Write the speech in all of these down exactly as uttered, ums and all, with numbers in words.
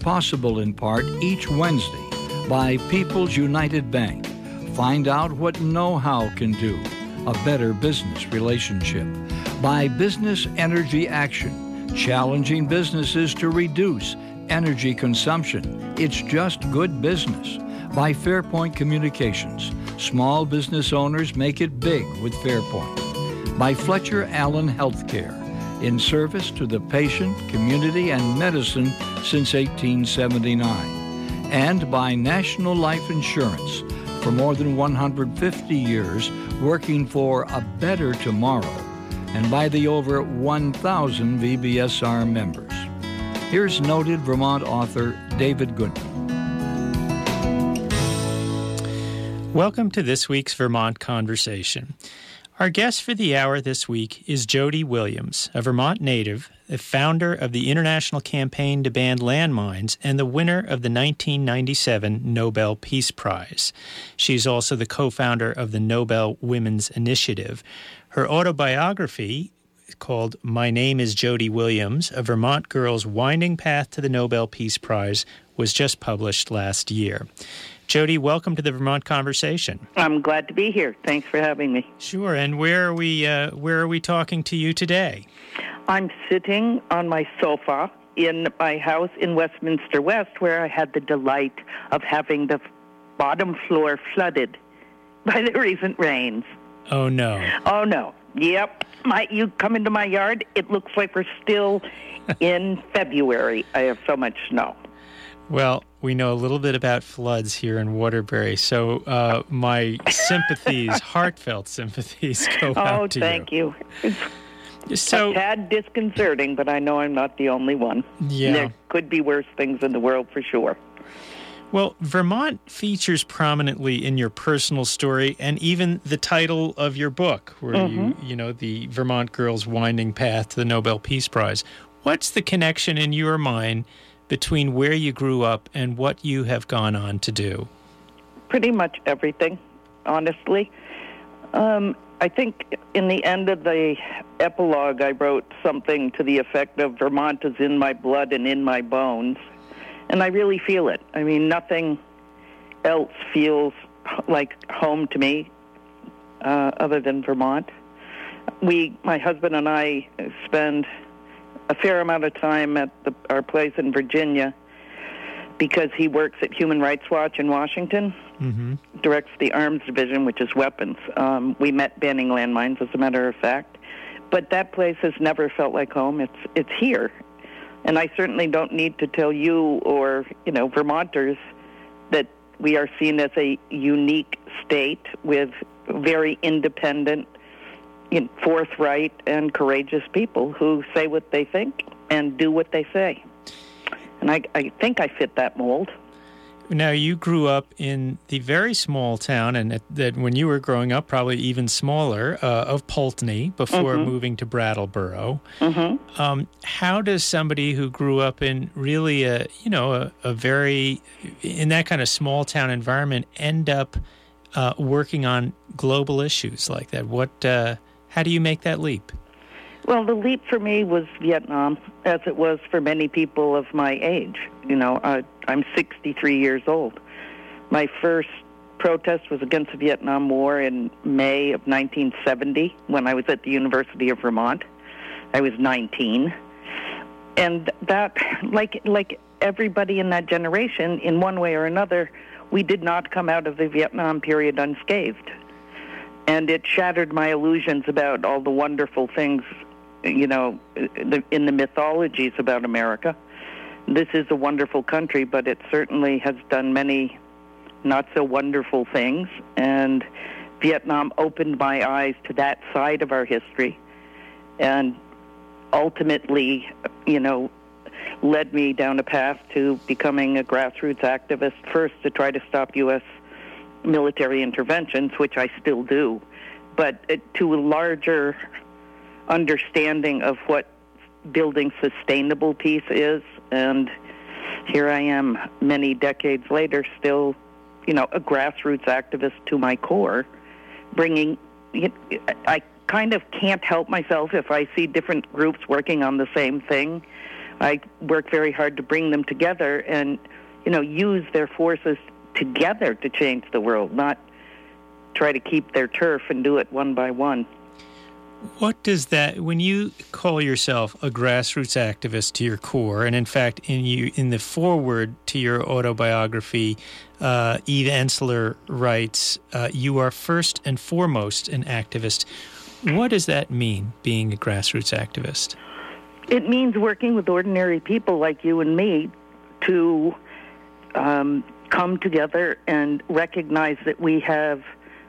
possible in part each Wednesday by People's United Bank. Find out what know-how can do a better business relationship. By Business Energy Action, challenging businesses to reduce energy consumption. It's just good business. By Fairpoint Communications, small business owners make it big with Fairpoint. By Fletcher Allen Healthcare, in service to the patient, community, and medicine since eighteen seventy-nine. And by National Life Insurance, for more than one hundred fifty years, working for a better tomorrow. And by the over one thousand V B S R members. Here's noted Vermont author David Goodman. Welcome to this week's Vermont Conversation. Our guest for the hour this week is Jody Williams, a Vermont native, the founder of the International Campaign to Ban Landmines, and the winner of the nineteen ninety-seven Nobel Peace Prize. She's also the co-founder of the Nobel Women's Initiative. Her autobiography, called My Name is Jody Williams, A Vermont Girl's Winding Path to the Nobel Peace Prize, was just published last year. Jody, welcome to the Vermont Conversation. I'm glad to be here. Thanks for having me. Sure. And where are we? Uh, where are we talking to you today? I'm sitting on my sofa in my house in Westminster West, where I had the delight of having the bottom floor flooded by the recent rains. Oh no! Oh no! Yep. My, you come into my yard, it looks like we're still in February. I have so much snow. Well, we know a little bit about floods here in Waterbury, so uh, my sympathies, heartfelt sympathies, go oh, out to you. Oh, thank you. It's so, a tad disconcerting, but I know I'm not the only one. Yeah. There could be worse things in the world for sure. Well, Vermont features prominently in your personal story and even the title of your book, where mm-hmm. you, you know, the Vermont Girl's Winding Path to the Nobel Peace Prize. What's the connection in your mind between where you grew up and what you have gone on to do? Pretty much everything, honestly. Um, I think in the end of the epilogue, I wrote something to the effect of Vermont is in my blood and in my bones. And I really feel it. I mean, nothing else feels like home to me uh, other than Vermont. We, my husband and I, spend a fair amount of time at the, our place in Virginia because he works at Human Rights Watch in Washington, mm-hmm. directs the arms division, which is weapons. Um, we met banning landmines, as a matter of fact. But that place has never felt like home. It's it's here. And I certainly don't need to tell you or, you know, Vermonters that we are seen as a unique state with very independent, you know, forthright, and courageous people who say what they think and do what they say. And I, I think I fit that mold. Now, you grew up in the very small town, and that, that when you were growing up, probably even smaller, uh, of Pulteney before mm-hmm. moving to Brattleboro. Mm-hmm. Um, how does somebody who grew up in really a, you know, a, a very, in that kind of small town environment end up uh, working on global issues like that? What, uh, how do you make that leap? Well, the leap for me was Vietnam, as it was for many people of my age. You know, uh, I'm sixty-three years old. My first protest was against the Vietnam War in May of nineteen seventy when I was at the University of Vermont. I was nineteen. And that, like like everybody in that generation, in one way or another, we did not come out of the Vietnam period unscathed. And it shattered my illusions about all the wonderful things, you know, in the mythologies about America. This is a wonderful country, but it certainly has done many not-so-wonderful things. And Vietnam opened my eyes to that side of our history and ultimately, you know, led me down a path to becoming a grassroots activist, first to try to stop U S military interventions, which I still do, but to a larger understanding of what building sustainable peace is. And here I am many decades later, still, you know, a grassroots activist to my core, bringing, I kind of can't help myself if I see different groups working on the same thing, I work very hard to bring them together and, you know, use their forces together to change the world, not try to keep their turf and do it one by one. What does that, when you call yourself a grassroots activist to your core, and in fact, in you in the foreword to your autobiography, uh, Eve Ensler writes, uh, you are first and foremost an activist. What does that mean, being a grassroots activist? It means working with ordinary people like you and me to um, come together and recognize that we have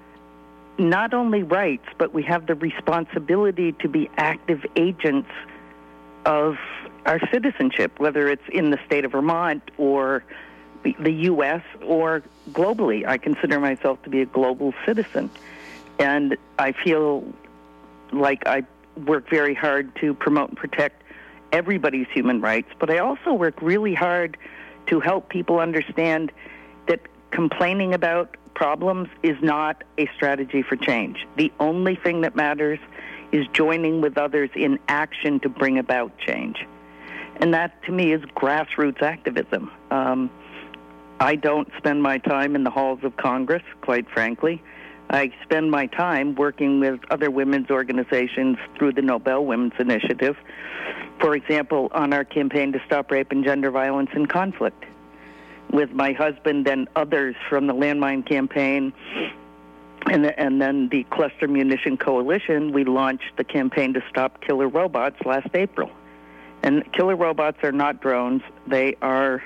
not only rights, but we have the responsibility to be active agents of our citizenship, whether it's in the state of Vermont or the U S or globally. I consider myself to be a global citizen. And I feel like I work very hard to promote and protect everybody's human rights, but I also work really hard to help people understand that complaining about problems is not a strategy for change. The only thing that matters is joining with others in action to bring about change. And that, to me, is grassroots activism. Um, I don't spend my time in the halls of Congress, quite frankly. I spend my time working with other women's organizations through the Nobel Women's Initiative, for example, on our campaign to stop rape and gender violence in conflict. With my husband and others from the Landmine Campaign and, the, and then the Cluster Munition Coalition, we launched the campaign to stop killer robots last April. And killer robots are not drones. They are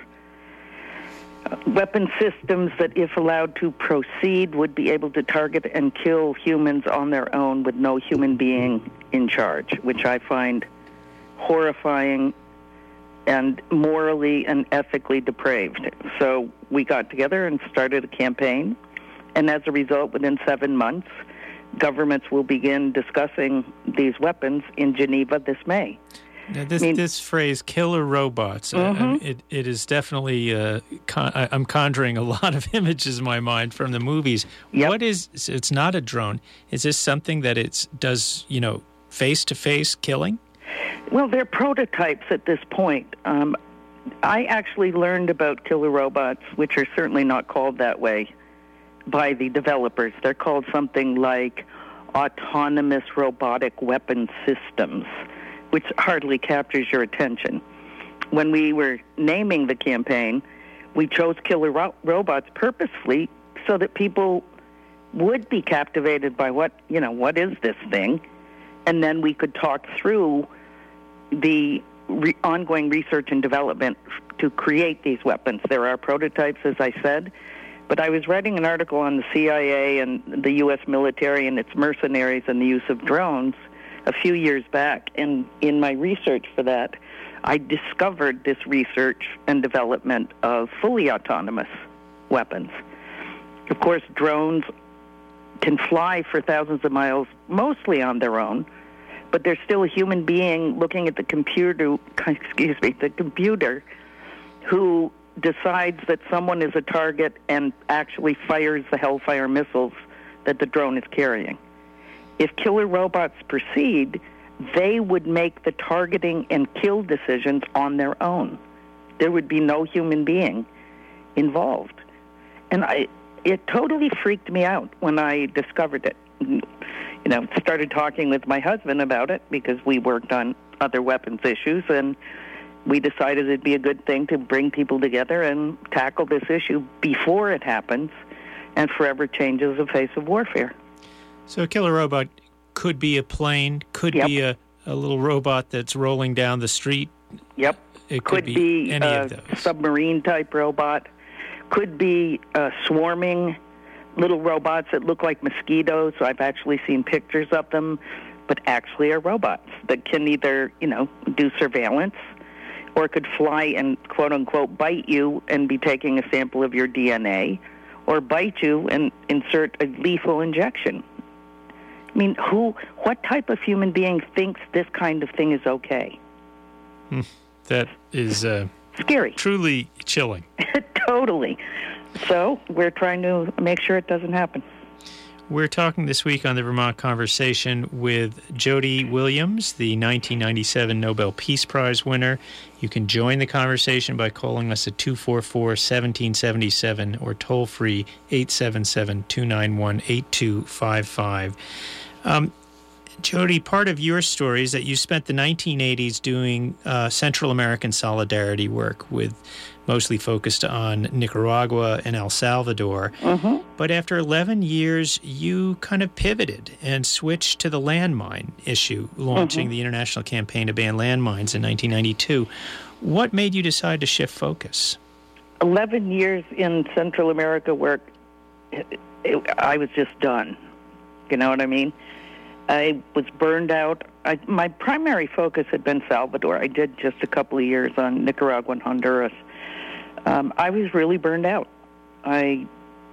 weapon systems that, if allowed to proceed, would be able to target and kill humans on their own with no human being in charge, which I find horrifying and morally and ethically depraved. So we got together and started a campaign, and as a result, within seven months, governments will begin discussing these weapons in Geneva this May. Now this I mean, this phrase "killer robots," mm-hmm. uh, it it is definitely uh, con- I, I'm conjuring a lot of images in my mind from the movies. Yep. What is? It's not a drone. Is this something that it's does you know face to face killing? Well, they're prototypes at this point. Um, I actually learned about killer robots, which are certainly not called that way by the developers. They're called something like autonomous robotic weapon systems, which hardly captures your attention. When we were naming the campaign, we chose killer ro- robots purposefully so that people would be captivated by what, you know, what is this thing? And then we could talk through the re- ongoing research and development to create these weapons. There are prototypes, as I said, but I was writing an article on the C I A and the U S military and its mercenaries and the use of drones a few years back, and in my research for that, I discovered this research and development of fully autonomous weapons. Of course, drones can fly for thousands of miles, mostly on their own, but there's still a human being looking at the computer, excuse me, the computer, who decides that someone is a target and actually fires the Hellfire missiles that the drone is carrying. If killer robots proceed, they would make the targeting and kill decisions on their own. There would be no human being involved. And I, it totally freaked me out when I discovered it. You know, started talking with my husband about it because we worked on other weapons issues, and we decided it'd be a good thing to bring people together and tackle this issue before it happens and forever changes the face of warfare. So a killer robot could be a plane, could yep. be a, a little robot that's rolling down the street. Yep. It could, could be, be any a of those. submarine-type robot. Could be uh, swarming little robots that look like mosquitoes. So I've actually seen pictures of them, but actually are robots that can either, you know, do surveillance or could fly and, quote-unquote, bite you and be taking a sample of your D N A, or bite you and insert a lethal injection. I mean, who, what type of human being thinks this kind of thing is okay? Hmm. That is uh, scary. Truly chilling. Totally. So we're trying to make sure it doesn't happen. We're talking this week on the Vermont Conversation with Jody Williams, the nineteen ninety-seven Nobel Peace Prize winner. You can join the conversation by calling us at two four four, one seven seven seven or toll-free eight seven seven, two nine one, eight two five five. Um, Jody, part of your story is that you spent the nineteen eighties doing uh, Central American solidarity work, with mostly focused on Nicaragua and El Salvador. Mm-hmm. But after eleven years, you kind of pivoted and switched to the landmine issue, launching mm-hmm. the International Campaign to Ban Landmines in nineteen ninety-two. What made you decide to shift focus? eleven years in Central America work, it, it, I was just done. You know what I mean? I was burned out. I, my primary focus had been Salvador. I did just a couple of years on Nicaragua and Honduras. Um, I was really burned out. I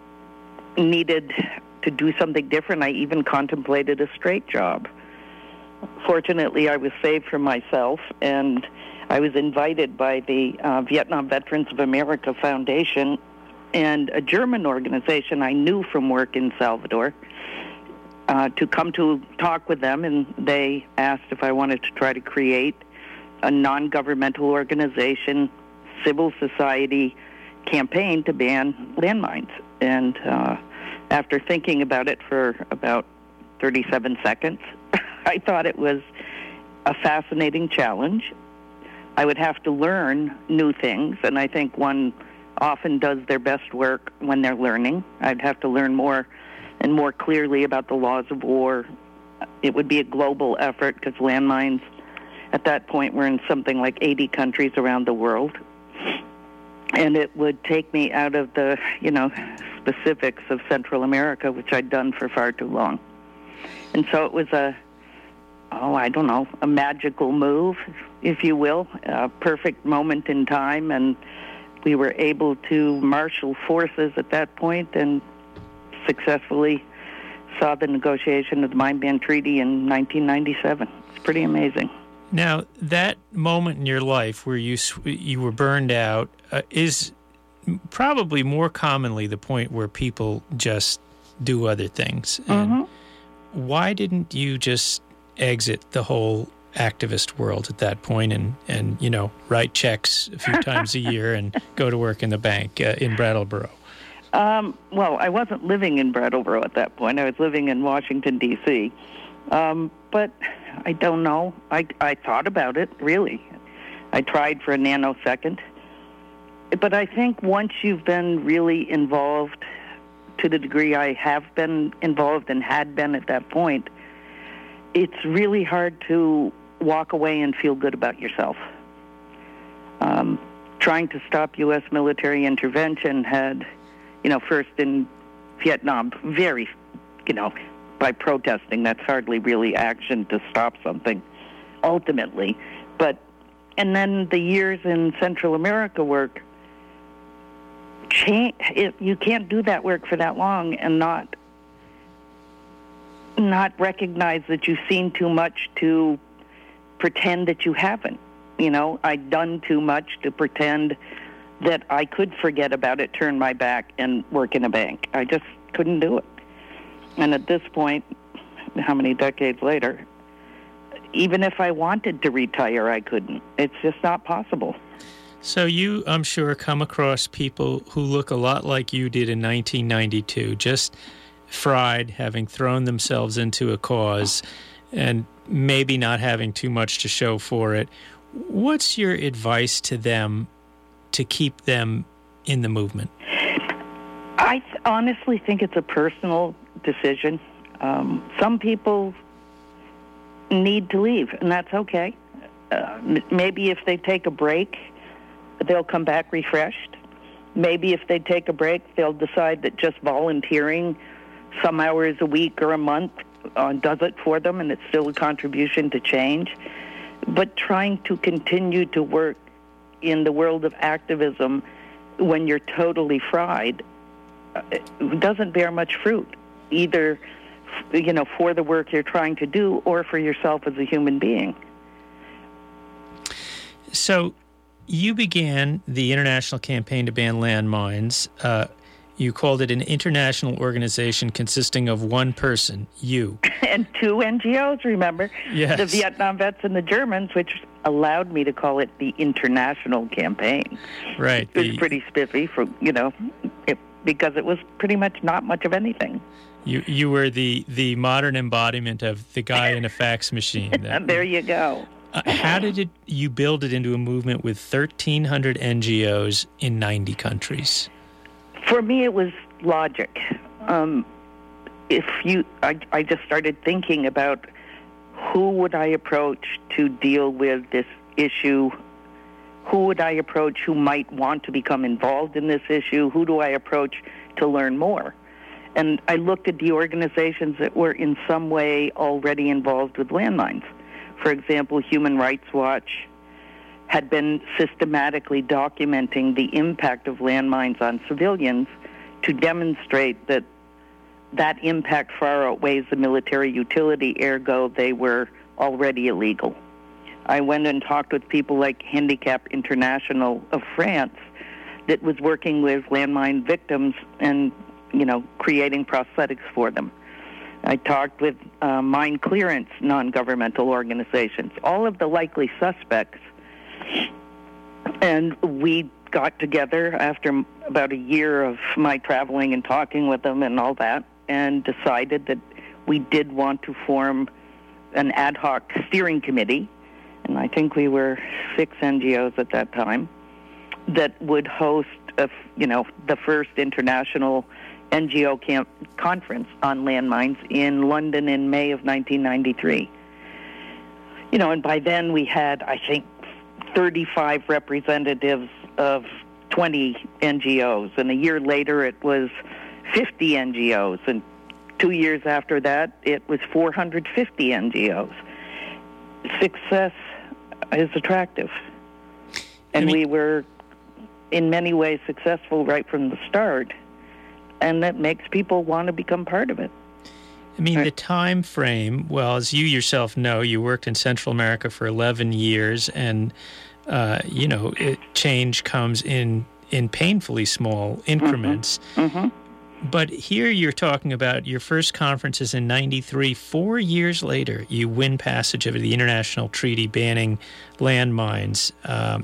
needed to do something different. I even contemplated a straight job. Fortunately, I was saved from myself, and I was invited by the uh, Vietnam Veterans of America Foundation and a German organization I knew from work in Salvador uh, to come to talk with them, and they asked if I wanted to try to create a non-governmental organization, civil society campaign to ban landmines. And uh, after thinking about it for about thirty-seven seconds, I thought it was a fascinating challenge. I would have to learn new things, and I think one often does their best work when they're learning. I'd have to learn more and more clearly about the laws of war. It would be a global effort because landmines at that point were in something like eighty countries around the world. And it would take me out of the, you know, specifics of Central America, which I'd done for far too long. And so it was a, oh, I don't know, a magical move, if you will, a perfect moment in time. And we were able to marshal forces at that point and successfully saw the negotiation of the Mine Ban Treaty in nineteen ninety-seven. It's pretty amazing. Now, that moment in your life where you you were burned out uh, is probably more commonly the point where people just do other things. And Mm-hmm. why didn't you just exit the whole activist world at that point and, and you know, write checks a few times a year and go to work in the bank uh, in Brattleboro? Um, well, I wasn't living in Brattleboro at that point. I was living in Washington, D C Um, but I don't know. I, I thought about it, really. I tried for a nanosecond. But I think once you've been really involved to the degree I have been involved and had been at that point, it's really hard to walk away and feel good about yourself. Um, trying to stop U S military intervention had, you know, first in Vietnam, very, you know, by protesting. That's hardly really action to stop something, ultimately. But, and then the years in Central America work, change, it, you can't do that work for that long and not not recognize that you've seen too much to pretend that you haven't. You know, I'd done too much to pretend that I could forget about it, turn my back, and work in a bank. I just couldn't do it. And at this point, how many decades later, even if I wanted to retire, I couldn't. It's just not possible. So you, I'm sure, come across people who look a lot like you did in nineteen ninety-two, just fried, having thrown themselves into a cause and maybe not having too much to show for it. What's your advice to them to keep them in the movement? I th- honestly think it's a personal decision. Um, some people need to leave, and that's okay. Uh, m- maybe if they take a break, they'll come back refreshed. Maybe if they take a break, they'll decide that just volunteering some hours a week or a month uh, does it for them, and it's still a contribution to change. But trying to continue to work in the world of activism when you're totally fried uh, doesn't bear much fruit, either, you know, for the work you're trying to do or for yourself as a human being. So you began the International Campaign to Ban Landmines. Uh, You called it an international organization consisting of one person, you. And two N G Os, remember? Yes. The Vietnam vets and the Germans, which allowed me to call it the International Campaign. Right. It was the, pretty spiffy, for you know, it, because it was pretty much not much of anything. You you were the, the modern embodiment of the guy in a fax machine. That, there you go. Uh, how did it, you build it into a movement with thirteen hundred N G Os in ninety countries? For me, it was logic. Um, if you, I, I just started thinking about who would I approach to deal with this issue. Who would I approach who might want to become involved in this issue? Who do I approach to learn more? And I looked at the organizations that were in some way already involved with landmines. For example, Human Rights Watch had been systematically documenting the impact of landmines on civilians to demonstrate that that impact far outweighs the military utility, ergo they were already illegal. I went and talked with people like Handicap International of France that was working with landmine victims and, you know, creating prosthetics for them. I talked with uh, mine clearance non-governmental organizations, all of the likely suspects. And we got together after about a year of my traveling and talking with them and all that, and decided that we did want to form an ad hoc steering committee, and I think we were six N G Os at that time, that would host, a, you know, the first international N G O camp conference on landmines in London in May of nineteen ninety-three. You know, and by then we had, I think, thirty-five representatives of twenty N G Os, and a year later it was fifty N G Os, and two years after that it was four hundred fifty N G Os. Success is attractive, and I mean, we were in many ways successful right from the start, and that makes people want to become part of it. I mean, the time frame, well, as you yourself know, you worked in Central America for eleven years, and, uh, you know, it, change comes in, in painfully small increments. Mm-hmm. Mm-hmm. But here you're talking about your first conference is in ninety-three. Four years later, you win passage of the international treaty banning landmines. Um,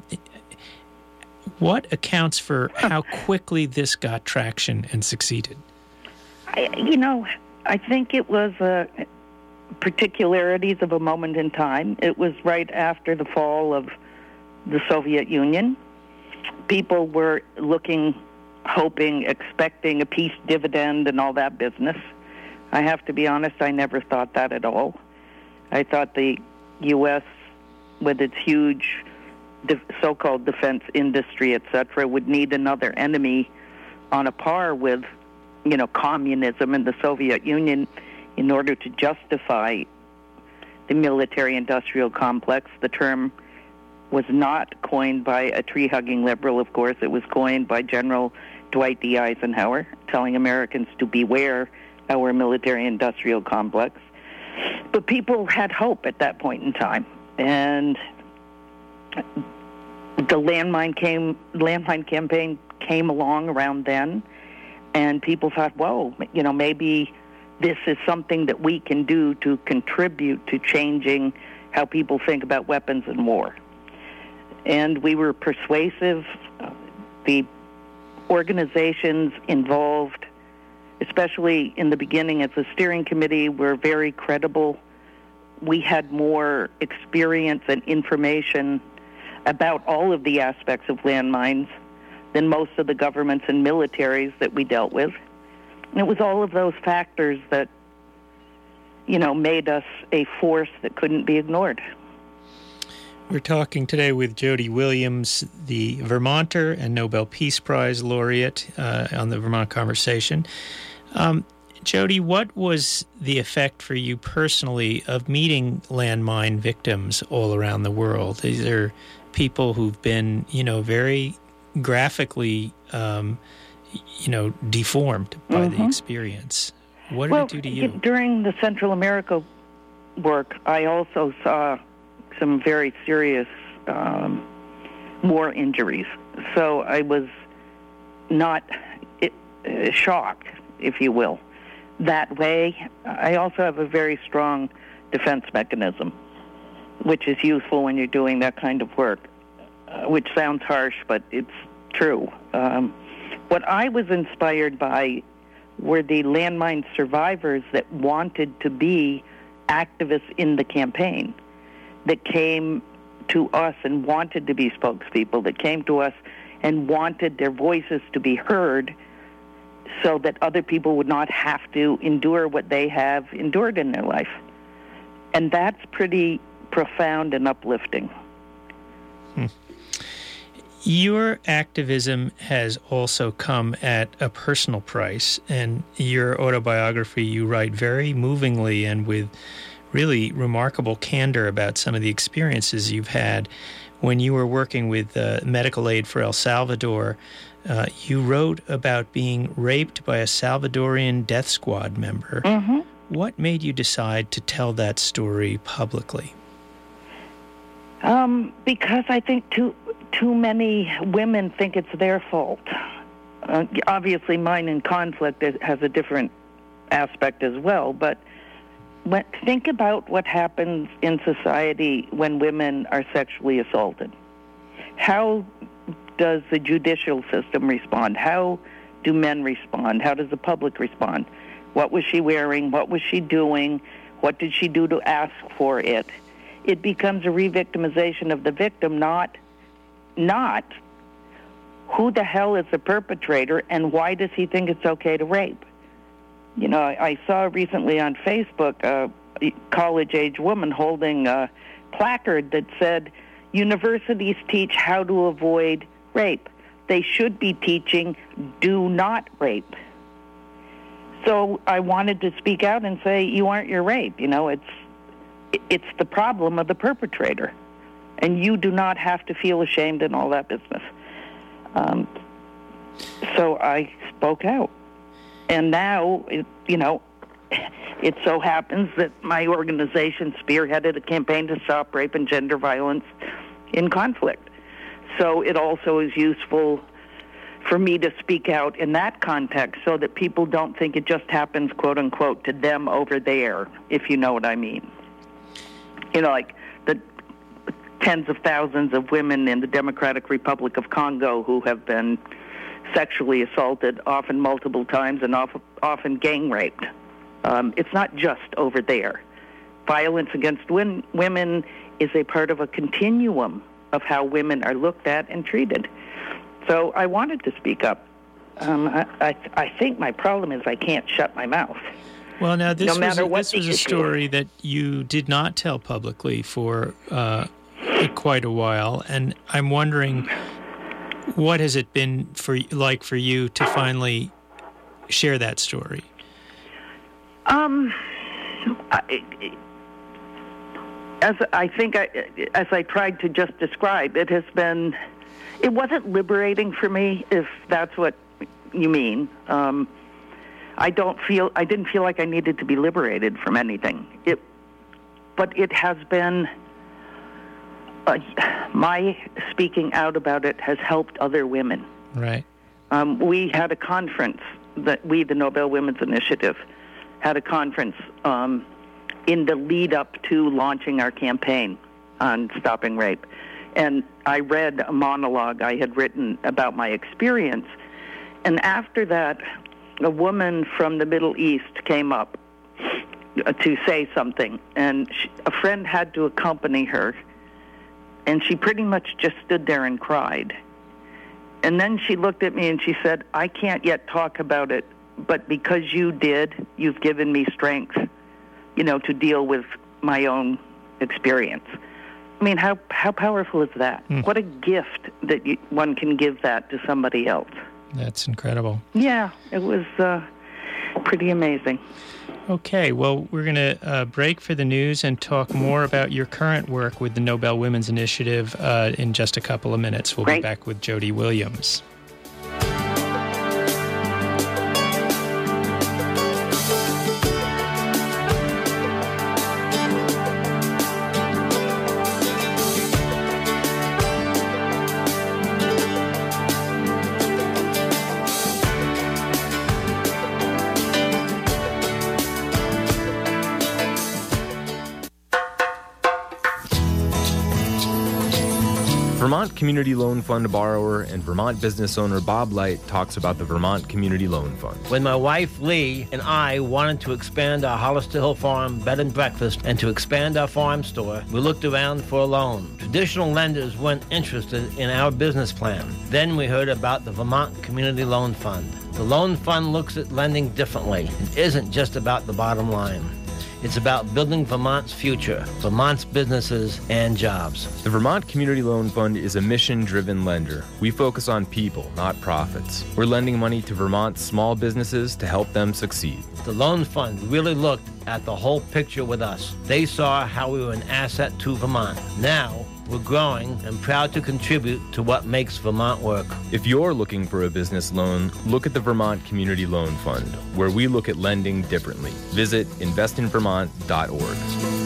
what accounts for how quickly this got traction and succeeded? I, you know... I think it was uh, particularities of a moment in time. It was right after the fall of the Soviet Union. People were looking, hoping, expecting a peace dividend and all that business. I have to be honest, I never thought that at all. I thought the U S, with its huge de- so-called defense industry, et cetera, would need another enemy on a par with, you know, communism and the Soviet Union in order to justify the military-industrial complex. The term was not coined by a tree-hugging liberal, of course. It was coined by General Dwight D. Eisenhower, telling Americans to beware our military-industrial complex. But people had hope at that point in time, and the landmine came, landmine campaign came along around then. And people thought, whoa, you know, maybe this is something that we can do to contribute to changing how people think about weapons and war. And we were persuasive. The organizations involved, especially in the beginning as a steering committee, were very credible. We had more experience and information about all of the aspects of landmines than most of the governments and militaries that we dealt with. And it was all of those factors that, you know, made us a force that couldn't be ignored. We're talking today with Jody Williams, the Vermonter and Nobel Peace Prize laureate uh, on the Vermont Conversation. Um, Jody, what was the effect for you personally of meeting landmine victims all around the world? These are people who've been, you know, very graphically, um, you know, deformed by mm-hmm. the experience. What did well, it do to you? During the Central America work, I also saw some very serious um, war injuries. So I was not, it, uh, shock, if you will. That way, I also have a very strong defense mechanism, which is useful when you're doing that kind of work, uh, which sounds harsh, but it's true. Um, what I was inspired by were the landmine survivors that wanted to be activists in the campaign, that came to us and wanted to be spokespeople, that came to us and wanted their voices to be heard so that other people would not have to endure what they have endured in their life. And that's pretty profound and uplifting. Hmm. Your activism has also come at a personal price. And your autobiography, you write very movingly and with really remarkable candor about some of the experiences you've had. When you were working with uh, Medical Aid for El Salvador, uh, you wrote about being raped by a Salvadorian death squad member. Mm-hmm. What made you decide to tell that story publicly? Um, because I think too too many women think it's their fault. Uh, obviously, mine in conflict has a different aspect as well, but when, think about what happens in society when women are sexually assaulted. How does the judicial system respond? How do men respond? How does the public respond? What was she wearing? What was she doing? What did she do to ask for it? It becomes a re-victimization of the victim, not, not who the hell is the perpetrator and why does he think it's okay to rape? You know, I, I saw recently on Facebook uh, a college-age woman holding a placard that said, universities teach how to avoid rape. They should be teaching do not rape. So I wanted to speak out and say, you aren't your rape. You know, it's it's the problem of the perpetrator. And you do not have to feel ashamed and all that business. Um, so I spoke out. And now, it, you know, it so happens that my organization spearheaded a campaign to stop rape and gender violence in conflict. So it also is useful for me to speak out in that context so that people don't think it just happens, quote unquote, to them over there, if you know what I mean. You know, like the tens of thousands of women in the Democratic Republic of Congo who have been sexually assaulted, often multiple times, and often, often gang raped. Um, it's not just over there. Violence against win- women is a part of a continuum of how women are looked at and treated. So I wanted to speak up. Um, I, I, I think my problem is I can't shut my mouth. Well, now this no was, a, what this was a story that you did not tell publicly for uh, quite a while, and I'm wondering, what has it been for like for you to finally share that story? Um, I, as I think, I, as I tried to just describe, it has been. It wasn't liberating for me, if that's what you mean. Um, I don't feel. I didn't feel like I needed to be liberated from anything. It, but it has been. Uh, my speaking out about it has helped other women. Right. Um, we had a conference that we, the Nobel Women's Initiative, had a conference um, in the lead up to launching our campaign on stopping rape. And I read a monologue I had written about my experience. And after that, a woman from the Middle East came up to say something. And she, a friend had to accompany her. And she pretty much just stood there and cried. And then she looked at me and she said, I can't yet talk about it, but because you did, you've given me strength, you know, to deal with my own experience. I mean, how how powerful is that? Mm. What a gift that you, one can give that to somebody else. That's incredible. Yeah, it was uh, pretty amazing. Okay, well, we're going to uh, break for the news and talk more about your current work with the Nobel Women's Initiative uh, in just a couple of minutes. We'll Great. be back with Jody Williams. Vermont Community Loan Fund borrower and Vermont business owner Bob Light talks about the Vermont Community Loan Fund. When my wife Lee and I wanted to expand our Hollister Hill Farm bed and breakfast and to expand our farm store, we looked around for a loan. Traditional lenders weren't interested in our business plan. Then we heard about the Vermont Community Loan Fund. The loan fund looks at lending differently. It isn't just about the bottom line. It's about building Vermont's future, Vermont's businesses and jobs. The Vermont Community Loan Fund is a mission-driven lender. We focus on people, not profits. We're lending money to Vermont's small businesses to help them succeed. The loan fund really looked at the whole picture with us. They saw how we were an asset to Vermont. Now, we're growing and proud to contribute to what makes Vermont work. If you're looking for a business loan, look at the Vermont Community Loan Fund, where we look at lending differently. Visit invest in vermont dot org.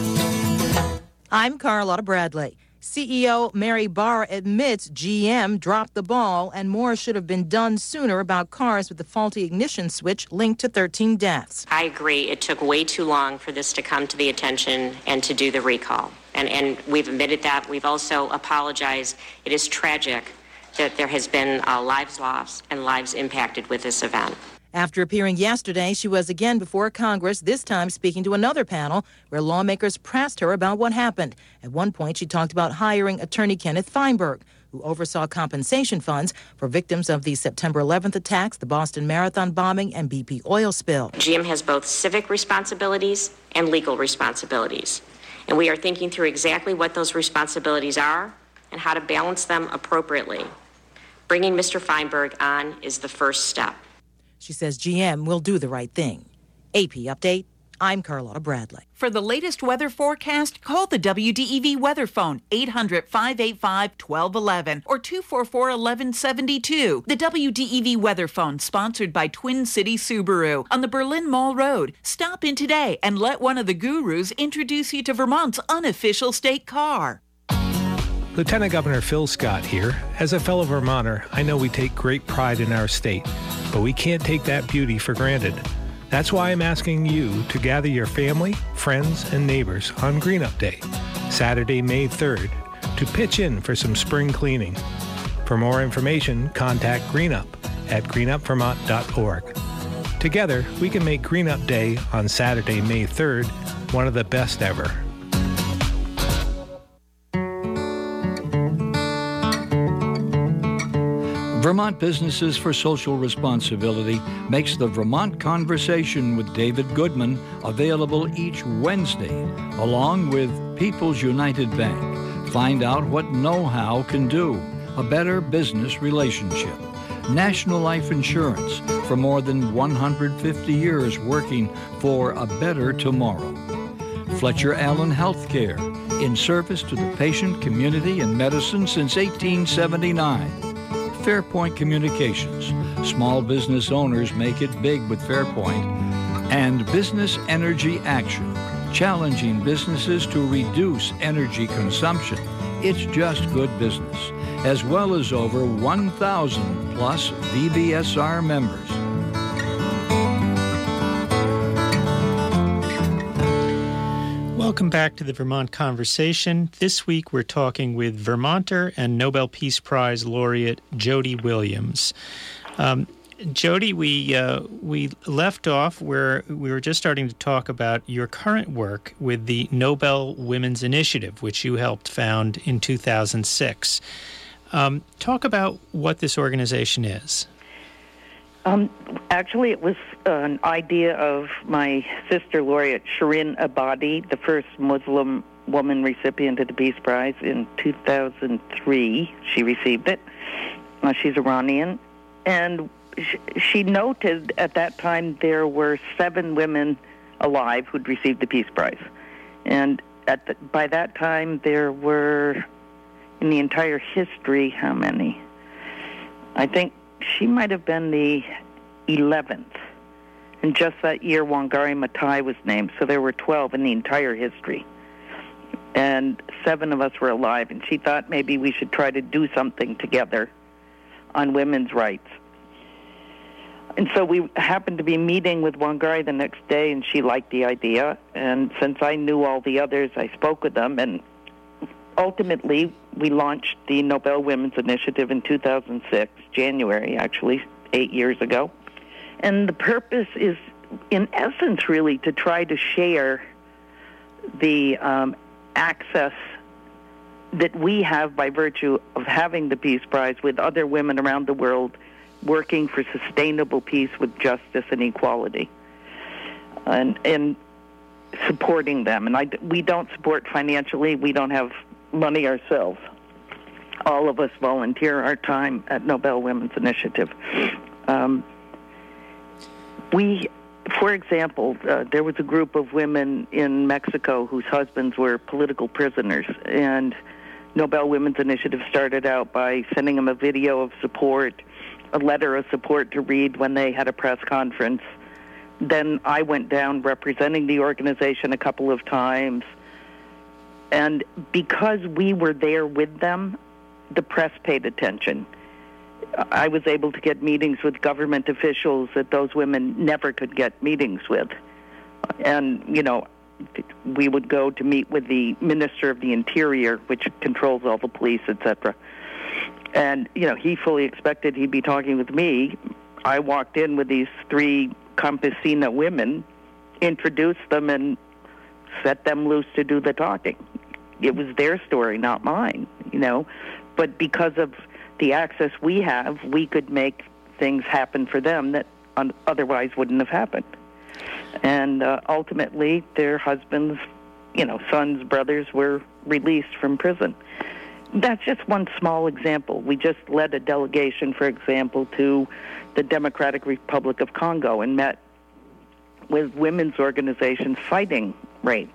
I'm Carlotta Bradley. C E O Mary Barr admits G M dropped the ball and more should have been done sooner about cars with the faulty ignition switch linked to thirteen deaths. I agree. It took way too long for this to come to the attention and to do the recall. And, and we've admitted that. We've also apologized. It is tragic that there has been uh, lives lost and lives impacted with this event. After appearing yesterday, she was again before Congress, this time speaking to another panel where lawmakers pressed her about what happened. At one point, she talked about hiring attorney Kenneth Feinberg, who oversaw compensation funds for victims of the September eleventh attacks, the Boston Marathon bombing, and B P oil spill. G M has both civic responsibilities and legal responsibilities. And we are thinking through exactly what those responsibilities are and how to balance them appropriately. Bringing Mister Feinberg on is the first step. She says G M will do the right thing. A P Update, I'm Carlotta Bradley. For the latest weather forecast, call the W D E V weather phone, eight hundred, five eight five, one two one one or two four four, one one seven two. The W D E V weather phone, sponsored by Twin City Subaru on the Berlin Mall Road. Stop in today and let one of the gurus introduce you to Vermont's unofficial state car. Lieutenant Governor Phil Scott here. As a fellow Vermonter, I know we take great pride in our state, but we can't take that beauty for granted. That's why I'm asking you to gather your family, friends, and neighbors on Green Up Day, Saturday, May third, to pitch in for some spring cleaning. For more information, contact GreenUp at green up vermont dot org. Together, we can make Green Up Day on Saturday, May third, one of the best ever. Vermont Businesses for Social Responsibility makes the Vermont Conversation with David Goodman available each Wednesday, along with People's United Bank. Find out what know-how can do a better business relationship. National Life Insurance, for more than one hundred fifty years working for a better tomorrow. Fletcher Allen Healthcare, in service to the patient community and medicine since eighteen seventy-nine. Fairpoint Communications. Small business owners make it big with Fairpoint. And Business Energy Action, challenging businesses to reduce energy consumption. It's just good business, as well as over one thousand plus V B S R members. Welcome back to the Vermont Conversation. This week we're talking with Vermonter and Nobel Peace Prize laureate Jody Williams. Um, Jody, we uh, we left off where we were just starting to talk about your current work with the Nobel Women's Initiative, which you helped found in two thousand six. Um, talk about what this organization is. Um, actually, it was an idea of my sister laureate, Shirin Ebadi, the first Muslim woman recipient of the Peace Prize in two thousand three. She received it. Uh, she's Iranian. And sh- she noted at that time there were seven women alive who'd received the Peace Prize. And at the, by that time, there were, in the entire history, how many? I think she might have been the eleventh. And just that year, Wangari Maathai was named, so there were twelve in the entire history. And seven of us were alive, and she thought maybe we should try to do something together on women's rights. And so we happened to be meeting with Wangari the next day, and she liked the idea. And since I knew all the others, I spoke with them, and ultimately we launched the Nobel Women's Initiative in two thousand six, January, actually, eight years ago. And the purpose is, in essence, really to try to share the um, access that we have by virtue of having the Peace Prize with other women around the world working for sustainable peace with justice and equality, and, and supporting them. And I, we don't support financially. We don't have money ourselves. All of us volunteer our time at Nobel Women's Initiative. Um, we, for example, uh, there was a group of women in Mexico whose husbands were political prisoners, and Nobel Women's Initiative started out by sending them a video of support, a letter of support to read when they had a press conference. Then I went down representing the organization a couple of times. And because we were there with them, the press paid attention. I was able to get meetings with government officials that those women never could get meetings with. And, you know, we would go to meet with the Minister of the Interior, which controls all the police, et cetera. And, you know, he fully expected he'd be talking with me. I walked in with these three campesina women, introduced them, and set them loose to do the talking. It was their story, not mine, you know. But because of the access we have, we could make things happen for them that un- otherwise wouldn't have happened. And uh, ultimately, their husbands, you know, sons, brothers were released from prison. That's just one small example. We just led a delegation, for example, to the Democratic Republic of Congo and met with women's organizations fighting rape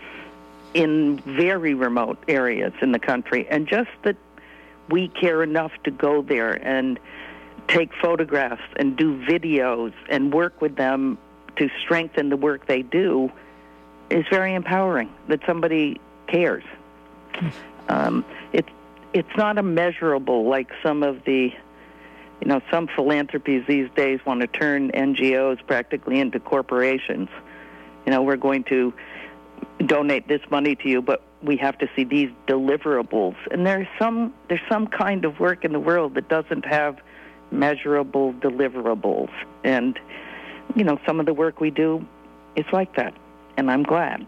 in very remote areas in the country. And just that we care enough to go there and take photographs and do videos and work with them to strengthen the work they do is very empowering, that somebody cares. Um, it, it's not immeasurable like some of the, you know, some philanthropies these days want to turn N G Os practically into corporations. You know, we're going to donate this money to you, but we have to see these deliverables. And there's some, there's some kind of work in the world that doesn't have measurable deliverables. And you know, some of the work we do is like that, and I'm glad.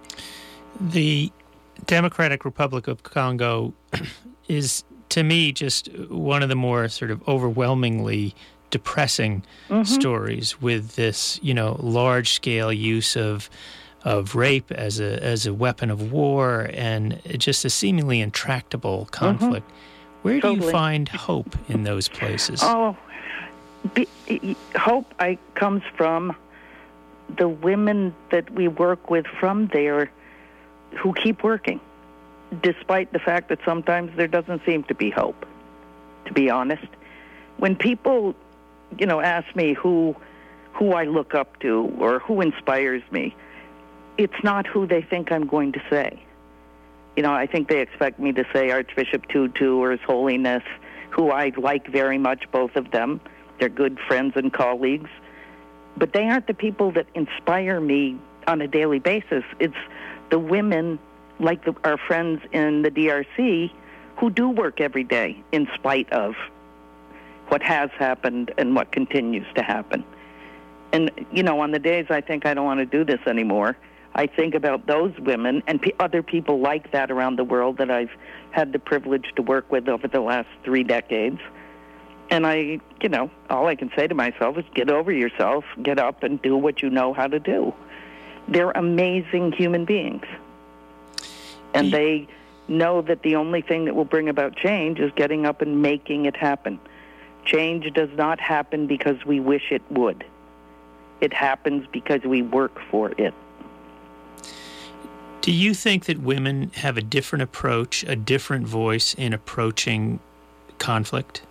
The Democratic Republic of Congo is, to me, just one of the more sort of overwhelmingly depressing mm-hmm. stories, with this, you know, large-scale use of of rape as a as a weapon of war, and just a seemingly intractable conflict. Mm-hmm. Where do totally. you find hope in those places? Oh. Be, hope I comes from the women that we work with from there who keep working, despite the fact that sometimes there doesn't seem to be hope, to be honest. When people, you know, ask me who who I look up to or who inspires me, it's not who they think I'm going to say. You know, I think they expect me to say Archbishop Tutu or His Holiness, who I like very much, both of them. They're good friends and colleagues, but they aren't the people that inspire me on a daily basis. It's the women, like the, our friends in the D R C, who do work every day in spite of what has happened and what continues to happen. And, you know, on the days I think I don't want to do this anymore, I think about those women and p- other people like that around the world that I've had the privilege to work with over the last three decades. And I, you know, all I can say to myself is get over yourself, get up and do what you know how to do. They're amazing human beings. And they know that the only thing that will bring about change is getting up and making it happen. Change does not happen because we wish it would. It happens because we work for it. Do you think that women have a different approach, a different voice in approaching conflict?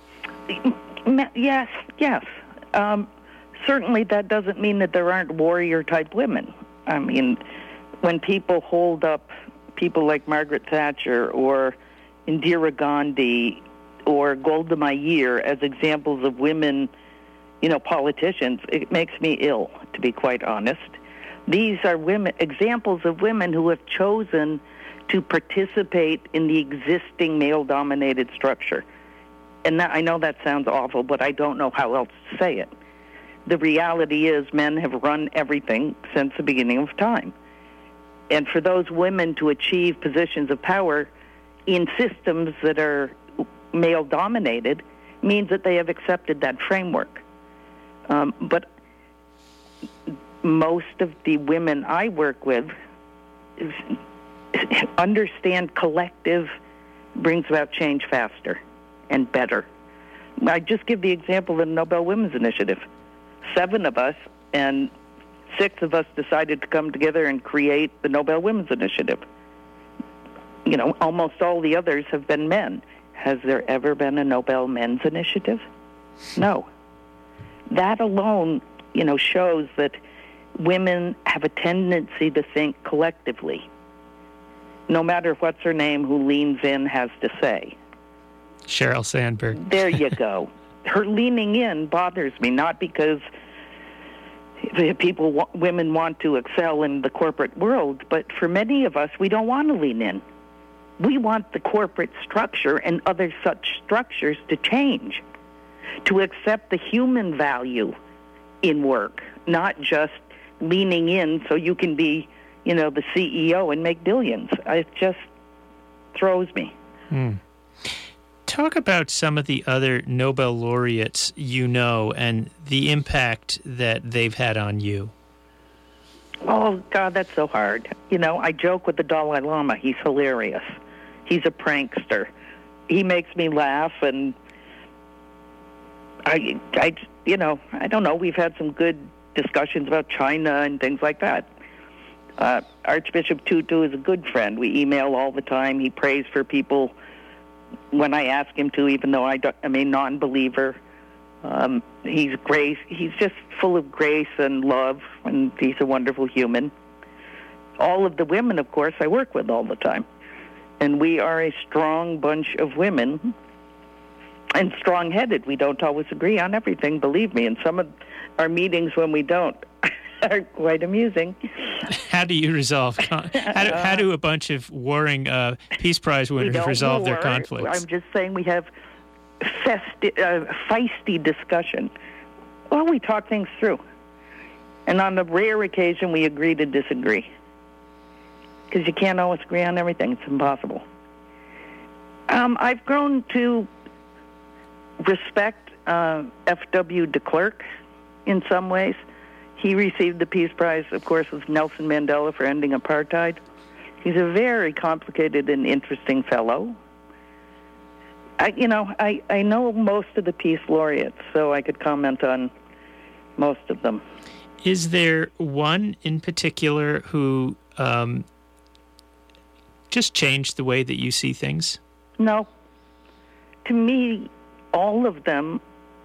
Yes, yes. Um, certainly that doesn't mean that there aren't warrior-type women. I mean, when people hold up people like Margaret Thatcher or Indira Gandhi or Golda Meir as examples of women, you know, politicians, it makes me ill, to be quite honest. These are women, examples of women who have chosen to participate in the existing male-dominated structure. And that, I know that sounds awful, but I don't know how else to say it. The reality is men have run everything since the beginning of time. And for those women to achieve positions of power in systems that are male-dominated means that they have accepted that framework. Um, but most of the women I work with understand collective brings about change faster and better. I just give the example of the Nobel Women's Initiative. Seven of us and six of us decided to come together and create the Nobel Women's Initiative. You know, almost all the others have been men. Has there ever been a Nobel Men's Initiative? No. That alone, you know, shows that women have a tendency to think collectively, no matter what's her name who leans in has to say. Sheryl Sandberg. There you go. Her leaning in bothers me, not because people, women want to excel in the corporate world, but for many of us, we don't want to lean in. We want the corporate structure and other such structures to change, to accept the human value in work, not just leaning in so you can be, you know, the C E O and make billions. It just throws me. Hmm. Talk about some of the other Nobel laureates you know and the impact that they've had on you. Oh, God, that's so hard. You know, I joke with the Dalai Lama. He's hilarious. He's a prankster. He makes me laugh, and I, I, you know, I don't know. We've had some good discussions about China and things like that. Uh, Archbishop Tutu is a good friend. We email all the time. He prays for people when I ask him to, even though I don't, I'm a non-believer. Um, he's grace. He's just full of grace and love, and he's a wonderful human. All of the women, of course, I work with all the time. And we are a strong bunch of women, and strong-headed. We don't always agree on everything, believe me. And some of our meetings when we don't are quite amusing. How do you resolve? Con- how, do, how do a bunch of warring uh, Peace Prize winners resolve war. their conflicts? I'm just saying we have festi- uh, feisty discussion. Well, we talk things through. And on the rare occasion, we agree to disagree. Because you can't always agree on everything. It's impossible. Um, I've grown to respect uh, F W de Klerk in some ways. He received the Peace Prize, of course, with Nelson Mandela for ending apartheid. He's a very complicated and interesting fellow. I, you know, I, I know most of the Peace Laureates, so I could comment on most of them. Is there one in particular who um, just changed the way that you see things? No. To me, all of them,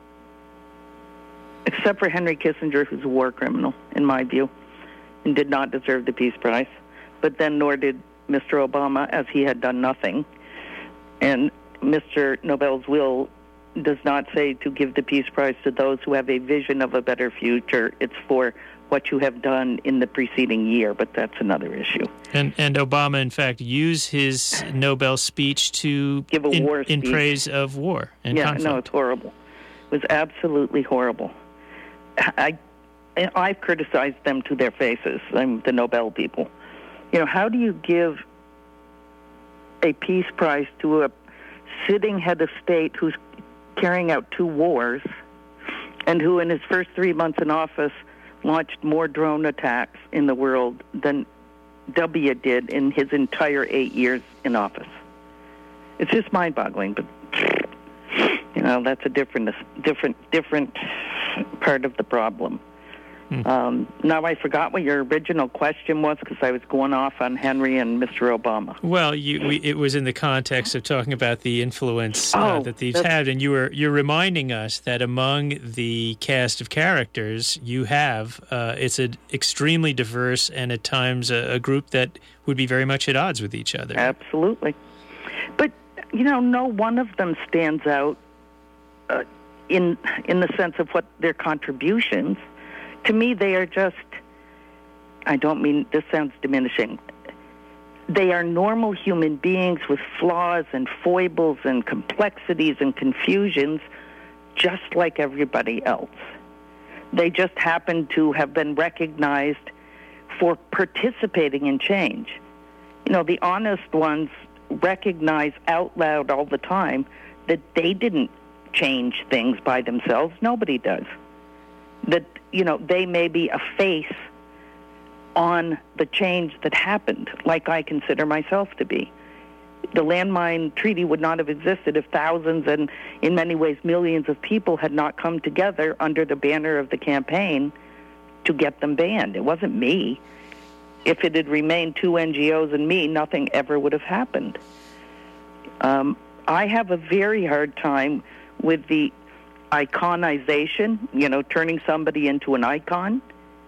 except for Henry Kissinger, who's a war criminal, in my view, and did not deserve the Peace Prize, but then nor did Mister Obama, as he had done nothing. And Mister Nobel's will does not say to give the Peace Prize to those who have a vision of a better future. It's for what you have done in the preceding year, but that's another issue. And and Obama, in fact, used his Nobel speech to give a in, war in speech. praise of war and yeah, conflict. no, it's horrible. It was absolutely horrible. I, I've criticized them to their faces. I'm the Nobel people. You know, how do you give a peace prize to a sitting head of state who's carrying out two wars and who in his first three months in office launched more drone attacks in the world than W did in his entire eight years in office? It's just mind-boggling, but you know, that's a different, different, different part of the problem. Hmm. Um, now I forgot what your original question was because I was going off on Henry and Mister Obama. Well, you, we, it was in the context of talking about the influence oh, uh, that these had, and you were you're reminding us that among the cast of characters you have, uh, it's an extremely diverse and at times a, a group that would be very much at odds with each other. Absolutely, but you know, no one of them stands out uh, in in the sense of what their contributions. To me, they are just I don't mean, this sounds diminishing. They are normal human beings with flaws and foibles and complexities and confusions, just like everybody else. They just happen to have been recognized for participating in change. You know, the honest ones recognize out loud all the time that they didn't change things by themselves. Nobody does. That, you know, they may be a face on the change that happened, like I consider myself to be. The landmine treaty would not have existed if thousands and, in many ways, millions of people had not come together under the banner of the campaign to get them banned. It wasn't me. If it had remained two N G Os and me, nothing ever would have happened. Um, I have a very hard time with the iconization, you know, turning somebody into an icon.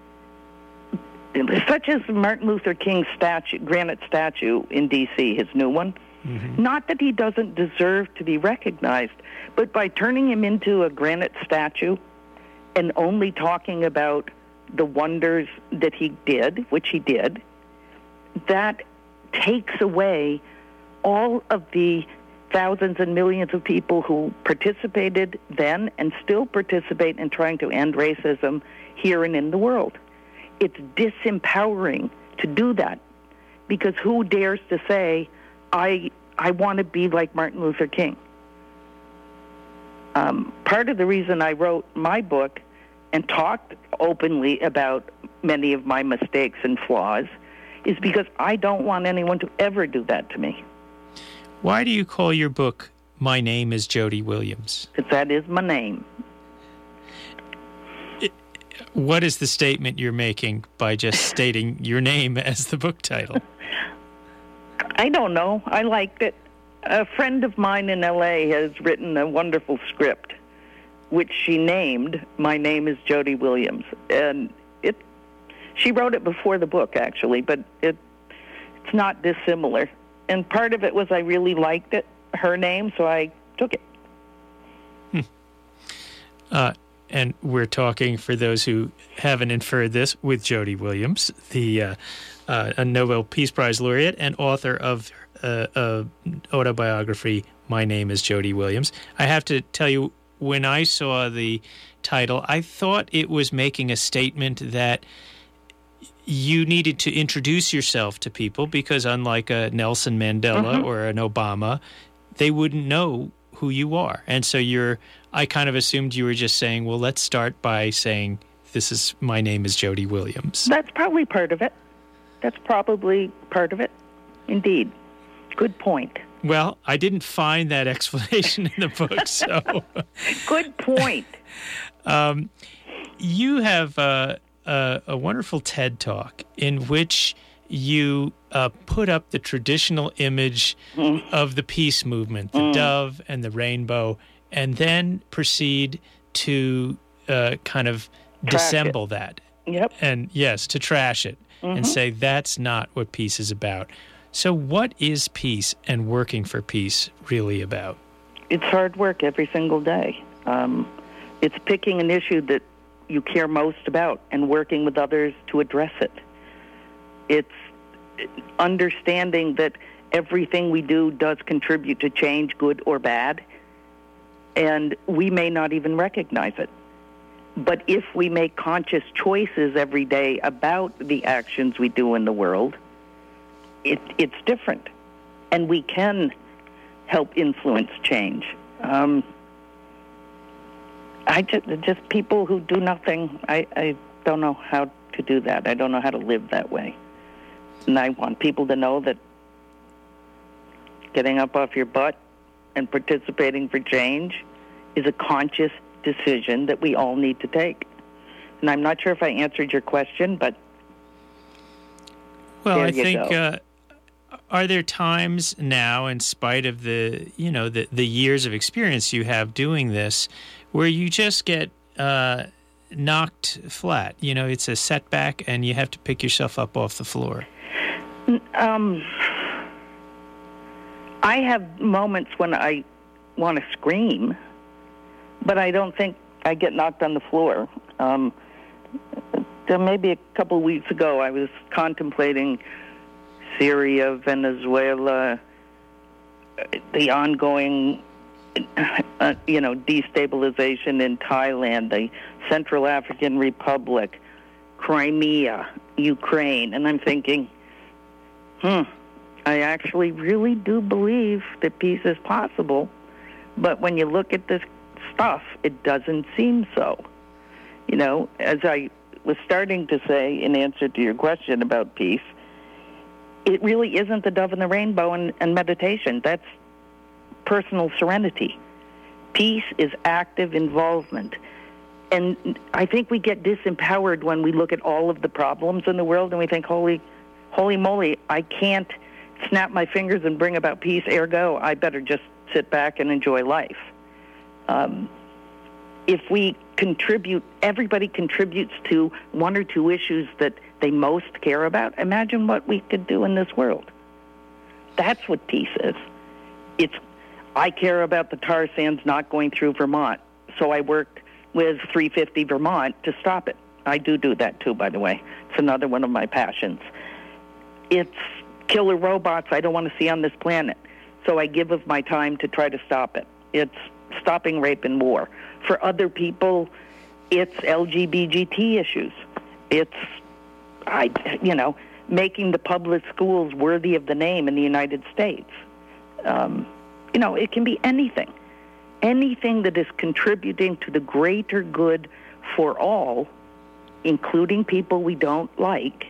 Such as Martin Luther King's statue, granite statue in D C, his new one. Mm-hmm. Not that he doesn't deserve to be recognized, but by turning him into a granite statue and only talking about the wonders that he did, which he did, that takes away all of the thousands and millions of people who participated then and still participate in trying to end racism here and in the world. It's disempowering to do that, because who dares to say, I I want to be like Martin Luther King? Um, part of the reason I wrote my book and talked openly about many of my mistakes and flaws is because I don't want anyone to ever do that to me. Why do you call your book, My Name is Jody Williams? Because that is my name. What is the statement you're making by just stating your name as the book title? I don't know. I liked it. A friend of mine in L A has written a wonderful script, which she named My Name is Jody Williams. And it, she wrote it before the book, actually, but it it's not dissimilar. And part of it was I really liked it, her name, so I took it. Hmm. Uh, and we're talking, for those who haven't inferred this, with Jody Williams, the uh, uh, a Nobel Peace Prize laureate and author of uh, uh, autobiography, My Name is Jody Williams. I have to tell you, when I saw the title, I thought it was making a statement that you needed to introduce yourself to people, because unlike a Nelson Mandela mm-hmm. or an Obama, they wouldn't know who you are. And so you're, I kind of assumed you were just saying, well, let's start by saying, this is, my name is Jody Williams. That's probably part of it. That's probably part of it. Indeed. Good point. Well, I didn't find that explanation in the book, so. Good point. um, you have uh, a, a wonderful TED Talk in which you uh, put up the traditional image mm. of the peace movement, the mm. dove and the rainbow, and then proceed to uh, kind of trash dissemble it. that. Yep. And yes, to trash it mm-hmm. and say that's not what peace is about. So what is peace and working for peace really about? It's hard work every single day. Um, it's picking an issue that you care most about and working with others to address it. It's understanding that everything we do does contribute to change, good or bad, and we may not even recognize it. But if we make conscious choices every day about the actions we do in the world, it, it's different, and we can help influence change. Um, I just, just people who do nothing, I, I don't know how to do that. I don't know how to live that way. And I want people to know that getting up off your butt and participating for change is a conscious decision that we all need to take. And I'm not sure if I answered your question, but well, there I you think go. Uh, are there times now, in spite of the you know the the years of experience you have doing this, where you just get uh, knocked flat? You know, it's a setback, and you have to pick yourself up off the floor. Um, I have moments when I want to scream, but I don't think I get knocked on the floor. Um, uh, maybe a couple of weeks ago, I was contemplating Syria, Venezuela, the ongoing, uh, you know, destabilization in Thailand, the Central African Republic, Crimea, Ukraine, and I'm thinking, hmm, I actually really do believe that peace is possible, but when you look at this stuff, it doesn't seem so. You know, as I was starting to say in answer to your question about peace, it really isn't the dove and the rainbow and, and meditation. That's personal serenity. Peace is active involvement. And I think we get disempowered when we look at all of the problems in the world and we think, holy, holy moly, I can't snap my fingers and bring about peace, ergo, I better just sit back and enjoy life. Um, if we contribute, everybody contributes to one or two issues that they most care about, imagine what we could do in this world. That's what peace is. It's, I care about the tar sands not going through Vermont, so I worked with three fifty Vermont to stop it. I do do that too, by the way. It's another one of my passions. It's killer robots I don't want to see on this planet, so I give of my time to try to stop it. It's stopping rape and war. For other people, it's L G B T issues. It's, I, you know, making the public schools worthy of the name in the United States. Um, you know, it can be anything. Anything that is contributing to the greater good for all, including people we don't like,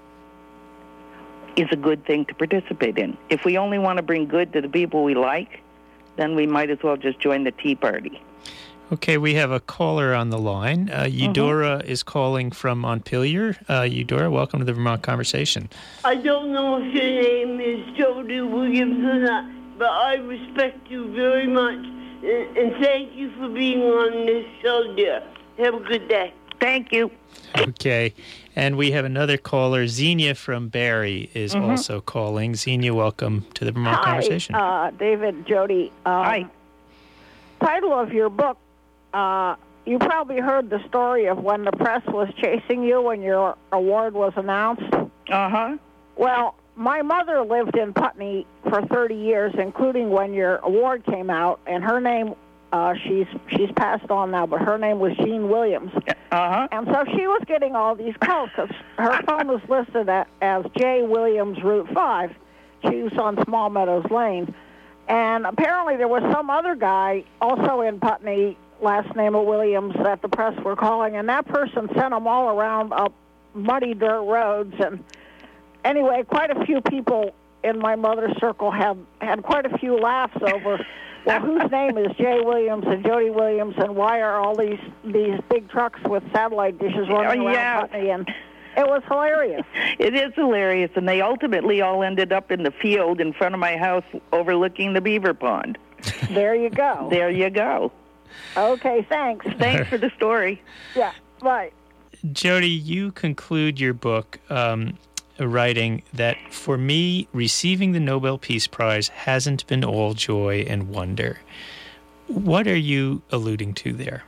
is a good thing to participate in. If we only want to bring good to the people we like, then we might as well just join the Tea Party. Okay, we have a caller on the line. Uh, Eudora mm-hmm. is calling from Montpelier. Uh, Eudora, welcome to the Vermont Conversation. I don't know if your name is Jody Williams or not, but I respect you very much, and, and thank you for being on this show, dear. Have a good day. Thank you. Okay, and we have another caller. Xenia from Barrie is mm-hmm. also calling. Xenia, welcome to the Vermont Hi, Conversation. Uh, David, Jody. Um, Hi. Title of your book, uh, you probably heard the story of when the press was chasing you when your award was announced. Uh-huh. Well, my mother lived in Putney for thirty years, including when your award came out, and her name, uh, she's she's passed on now, but her name was Jean Williams. Uh-huh. And so she was getting all these calls because her phone was listed at, as J. Williams Route five. She was on Small Meadows Lane. And apparently there was some other guy also in Putney, last name of Williams, that the press were calling, and that person sent them all around up muddy dirt roads. And anyway, quite a few people in my mother's circle had, had quite a few laughs over, well, whose name is Jay Williams and Jody Williams, and why are all these these big trucks with satellite dishes running oh, around yeah. Putney? And it was hilarious. It is hilarious, and they ultimately all ended up in the field in front of my house overlooking the beaver pond. There you go. There you go. Okay, thanks. Thanks for the story. Yeah, bye. Jody, you conclude your book um, writing that, for me, receiving the Nobel Peace Prize hasn't been all joy and wonder. What are you alluding to there?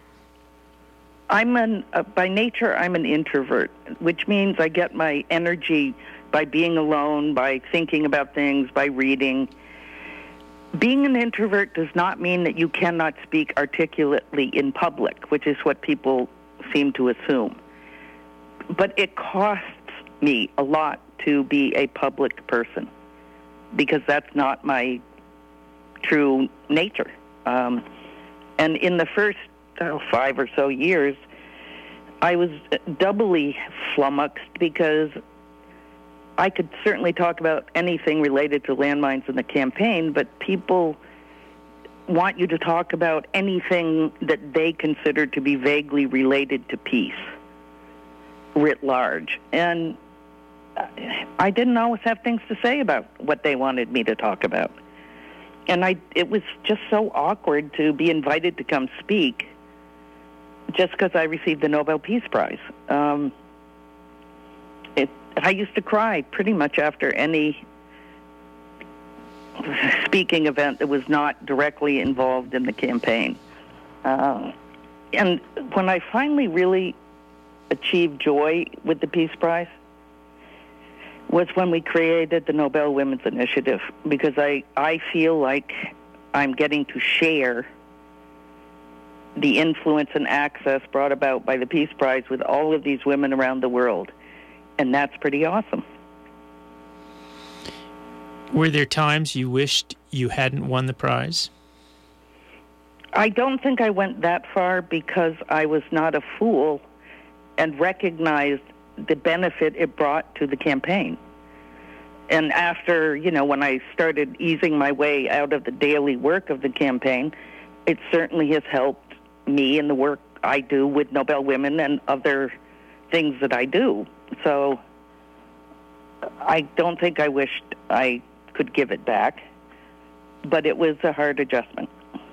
I'm an, uh, by nature, I'm an introvert, which means I get my energy by being alone, by thinking about things, by reading. Being an introvert does not mean that you cannot speak articulately in public, which is what people seem to assume. But it costs me a lot to be a public person, because that's not my true nature. Um, and in the first oh, five or so years, I was doubly flummoxed because I could certainly talk about anything related to landmines in the campaign, but people want you to talk about anything that they consider to be vaguely related to peace, writ large. And I didn't always have things to say about what they wanted me to talk about. And I, it was just so awkward to be invited to come speak just because I received the Nobel Peace Prize. Um, it, I used to cry pretty much after any speaking event that was not directly involved in the campaign. Uh, and when I finally really achieved joy with the Peace Prize was when we created the Nobel Women's Initiative, because I, I feel like I'm getting to share the influence and access brought about by the Peace Prize with all of these women around the world. And that's pretty awesome. Were there times you wished you hadn't won the prize? I don't think I went that far because I was not a fool and recognized the benefit it brought to the campaign. And after, you know, when I started easing my way out of the daily work of the campaign, it certainly has helped me in the work I do with Nobel Women and other things that I do. So I don't think I wished I could give it back, but it was a hard adjustment.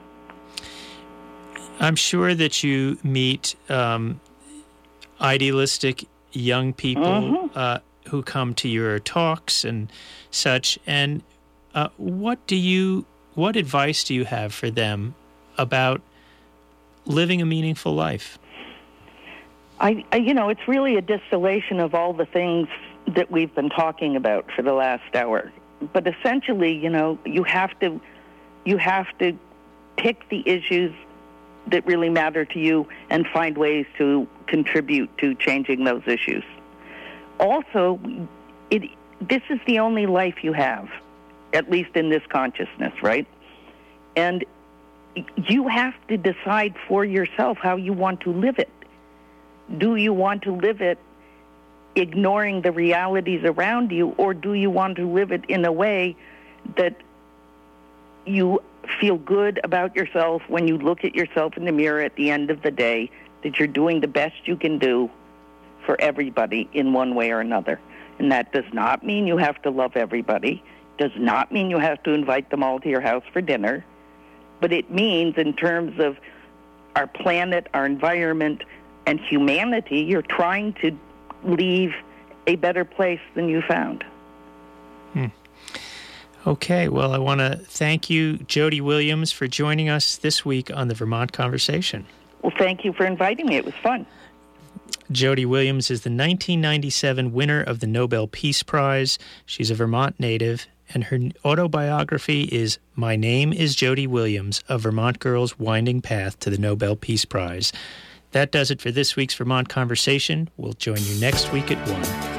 I'm sure that you meet um, idealistic young people mm-hmm. uh, who come to your talks and such. And uh, what do you, what advice do you have for them about living a meaningful life? I, I, you know, it's really a distillation of all the things that we've been talking about for the last hour. But essentially, you know, you have to, you have to pick the issues that really matter to you and find ways to contribute to changing those issues. Also, it, this is the only life you have, at least in this consciousness, right? And you have to decide for yourself how you want to live it. Do you want to live it ignoring the realities around you, or do you want to live it in a way that you feel good about yourself when you look at yourself in the mirror at the end of the day, that you're doing the best you can do for everybody in one way or another? And that does not mean you have to love everybody, does not mean you have to invite them all to your house for dinner, but it means in terms of our planet, our environment, and humanity, you're trying to leave a better place than you found. Hmm. Okay, well, I want to thank you, Jody Williams, for joining us this week on the Vermont Conversation. Well, thank you for inviting me. It was fun. Jody Williams is the nineteen ninety-seven winner of the Nobel Peace Prize. She's a Vermont native, and her autobiography is My Name is Jody Williams, A Vermont Girl's Winding Path to the Nobel Peace Prize. That does it for this week's Vermont Conversation. We'll join you next week at one.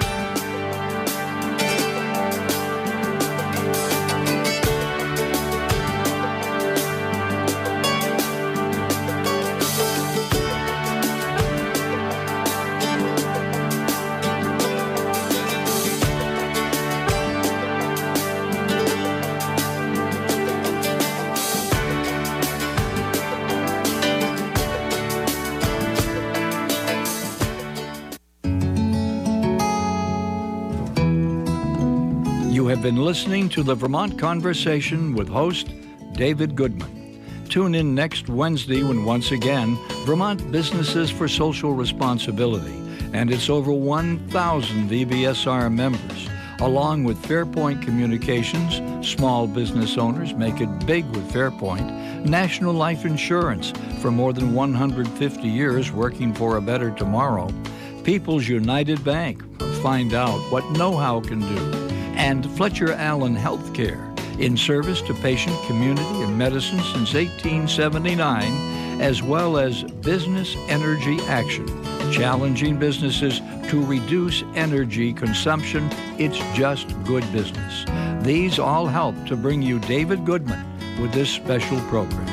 Been listening to the Vermont Conversation with host David Goodman. Tune in next Wednesday when once again Vermont Businesses for Social Responsibility and its over one thousand V B S R members, along with Fairpoint Communications, Small Business Owners Make It Big with Fairpoint, National Life Insurance for more than one hundred fifty years working for a better tomorrow, People's United Bank, find out what know-how can do, and Fletcher Allen Healthcare, in service to patient, community, and medicine since eighteen seventy-nine, as well as Business Energy Action, challenging businesses to reduce energy consumption. It's just good business. These all help to bring you David Goodman with this special program.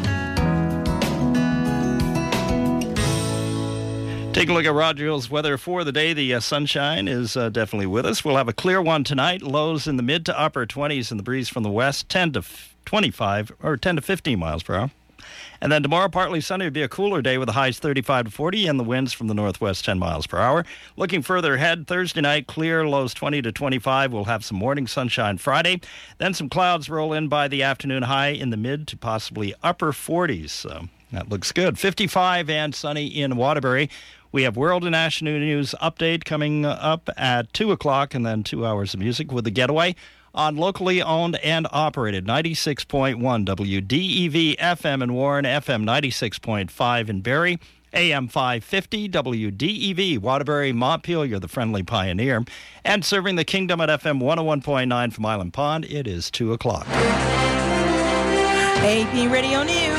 Take a look at Roger Hill's weather for the day. The uh, sunshine is uh, definitely with us. We'll have a clear one tonight. Lows in the mid to upper twenties and the breeze from the west, ten to twenty-five or ten to fifteen miles per hour. And then tomorrow, partly sunny. It'll be a cooler day with the highs thirty-five to forty and the winds from the northwest ten miles per hour. Looking further ahead, Thursday night, clear, lows twenty to twenty-five. We'll have some morning sunshine Friday. Then some clouds roll in by the afternoon, high in the mid to possibly upper forties. So that looks good. fifty-five and sunny in Waterbury. We have World and National News update coming up at two o'clock, and then two hours of music with The Getaway on locally owned and operated ninety-six point one W D E V F M in Warren, F M ninety-six point five in Barrie, A M five fifty, W D E V, Waterbury, Montpelier, the friendly pioneer. And serving the Kingdom at F M one oh one point nine from Island Pond, it is two o'clock. A P Radio News.